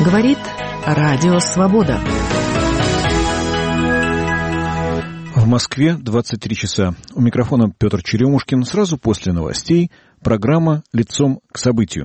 Говорит Радио Свобода. В Москве 23 часа. У микрофона Петр Черемушкин. Сразу после новостей программа «Лицом к событию».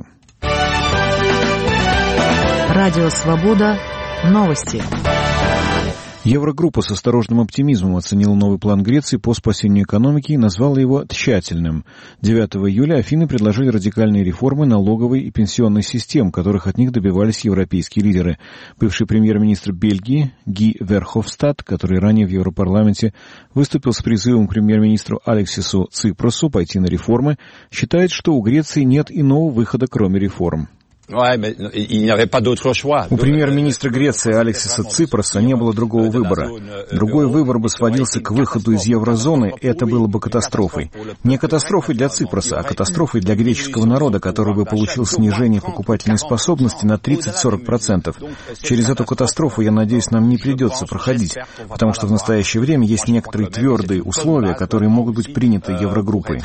Радио Свобода. Новости. Еврогруппа с осторожным оптимизмом оценила новый план Греции по спасению экономики и назвала его тщательным. 9 июля Афины предложили радикальные реформы налоговой и пенсионной систем, которых от них добивались европейские лидеры. Бывший премьер-министр Бельгии Ги Верховстад, который ранее в Европарламенте выступил с призывом к премьер-министру Алексису Ципросу пойти на реформы, считает, что у Греции нет иного выхода, кроме реформ. У премьер-министра Греции Алексиса Ципроса не было другого выбора. Другой выбор бы сводился к выходу из еврозоны, и это было бы катастрофой. Не катастрофой для Ципроса, а катастрофой для греческого народа, который бы получил снижение покупательной способности на 30-40%. Через эту катастрофу, я надеюсь, нам не придется проходить, потому что в настоящее время есть некоторые твердые условия, которые могут быть приняты Еврогруппой.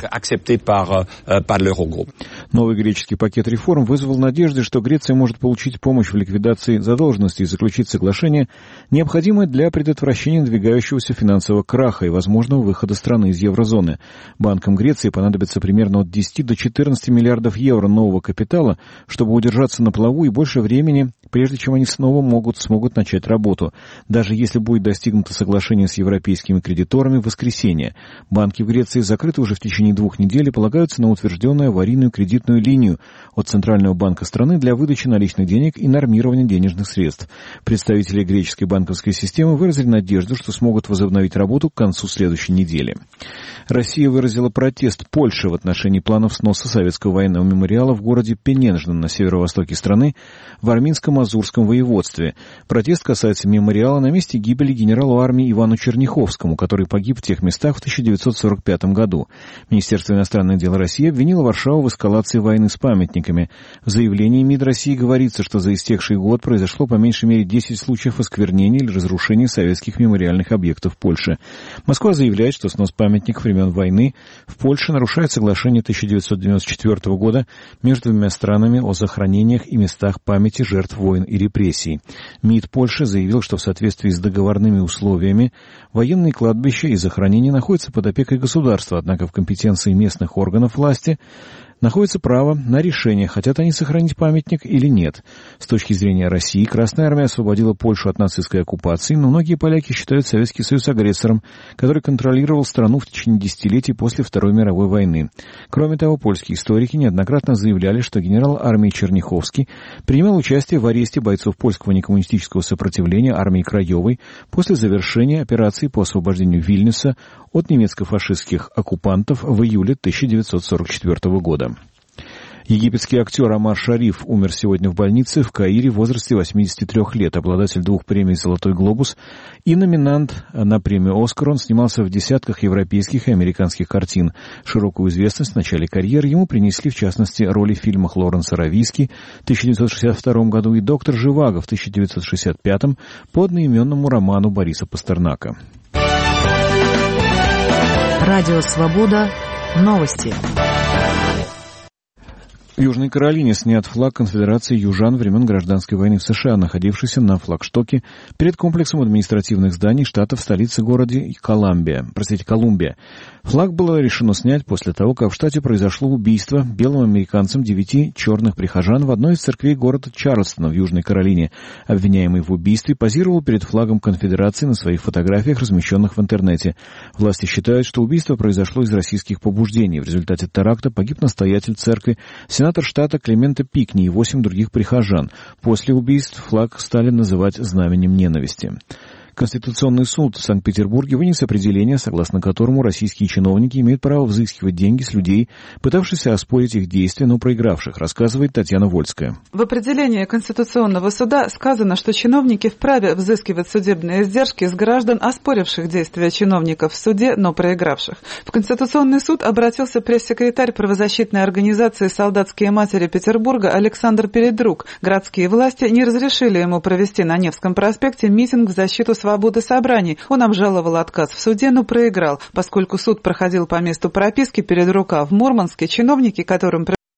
Новый греческий пакет реформ вызвал надежду, что Греция может получить помощь в ликвидации задолженности и заключить соглашение, необходимое для предотвращения надвигающегося финансового краха и возможного выхода страны из еврозоны. Банкам Греции понадобится примерно от 10 до 14 миллиардов евро нового капитала, чтобы удержаться на плаву, и больше времени, прежде чем они снова смогут начать работу, даже если будет достигнуто соглашение с европейскими кредиторами в воскресенье. Банки в Греции закрыты уже в течение 2 недель и полагаются на утвержденную аварийную кредитную линию от Центрального банка страны для выдачи наличных денег и нормирования денежных средств. Представители греческой банковской системы выразили надежду, что смогут возобновить работу к концу следующей недели. Россия выразила протест Польши в отношении планов сноса советского военного мемориала в городе Пенежно на северо-востоке страны в Арминско-Мазурском воеводстве. Протест касается мемориала на месте гибели генералу армии Ивану Черняховскому, который погиб в тех местах в 1945 году. Министерство иностранных дел России обвинило Варшаву в эскалации войны с памятниками. В заявлении МИД России говорится, что за истекший год произошло по меньшей мере 10 случаев осквернения или разрушения советских мемориальных объектов в Польше. Москва заявляет, что снос памятников времен войны в Польше нарушает соглашение 1994 года между двумя странами о захоронениях и местах памяти жертв войн и репрессий. МИД Польши заявил, что в соответствии с договорными условиями военные кладбища и захоронения находятся под опекой государства, однако в компетенции местных органов власти находится право на решение, хотят они сохранить памятник или нет. С точки зрения России, Красная Армия освободила Польшу от нацистской оккупации, но многие поляки считают Советский Союз агрессором, который контролировал страну в течение десятилетий после Второй мировой войны. Кроме того, польские историки неоднократно заявляли, что генерал армии Черняховский принимал участие в аресте бойцов польского некоммунистического сопротивления армии Краевой после завершения операции по освобождению Вильнюса от немецко-фашистских оккупантов в июле 1944 года. Египетский актер Омар Шариф умер сегодня в больнице в Каире в возрасте 83 лет, обладатель 2 премий «Золотой глобус» и номинант на премию «Оскар». Он снимался в десятках европейских и американских картин. Широкую известность в начале карьеры ему принесли, в частности, роли в фильмах Лоренса Аравийски в 1962 году и «Доктор Живаго» в 1965 по одноименному роману Бориса Пастернака. Радио Свобода. Новости. В Южной Каролине снят флаг Конфедерации южан времен Гражданской войны в США, находившийся на флагштоке перед комплексом административных зданий штата в столице городе Колумбия. Флаг было решено снять после того, как в штате произошло убийство белым американцем 9 черных прихожан в одной из церквей города Чарльстона в Южной Каролине. Обвиняемый в убийстве позировал перед флагом Конфедерации на своих фотографиях, размещенных в интернете. Власти считают, что убийство произошло из российских побуждений. В результате теракта погиб настоятель церкви, сенатор штата Клементо Пикни и 8 других прихожан. После убийств флаг стали называть знаменем ненависти. Конституционный суд в Санкт-Петербурге вынес определение, согласно которому российские чиновники имеют право взыскивать деньги с людей, пытавшихся оспорить их действия, но проигравших, рассказывает Татьяна Вольская. В определении Конституционного суда сказано, что чиновники вправе взыскивать судебные издержки с граждан, оспоривших действия чиновников в суде, но проигравших. В Конституционный суд обратился пресс-секретарь правозащитной организации «Солдатские матери Петербурга» Александр Передрук. Городские власти не разрешили ему провести на Невском проспекте митинг в защиту свободы собраний. Он обжаловал отказ в суде, но проиграл. Поскольку суд проходил по месту прописки Передрука в Мурманске, чиновники, которым